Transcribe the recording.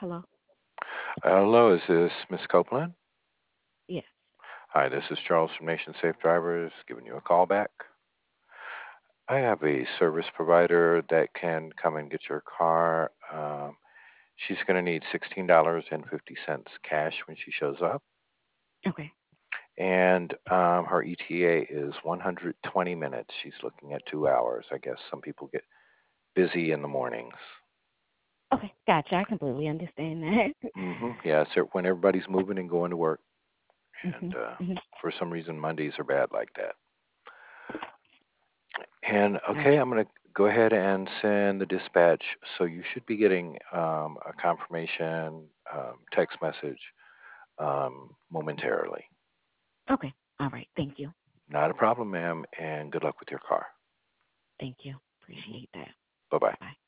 Hello? Hello, is this Miss Copeland? Yes. Hi, this is Charles from Nation Safe Drivers giving you a call back. I have a service provider that can come and get your car. She's going to need $16.50 cash when she shows up. Okay. And her ETA is 120 minutes. She's looking at 2 hours. I guess some people get busy in the mornings. Okay. Gotcha. I completely understand that. Yeah, so when everybody's moving and going to work. And Mhm. Mhm. for some reason, Mondays are bad like that. And okay, Gotcha. I'm going to go ahead and send the dispatch. So you should be getting a confirmation text message momentarily. Okay. All right. Thank you. Not a problem, ma'am, and good luck with your car. Thank you. Hmm. Appreciate that. Bye bye. Bye.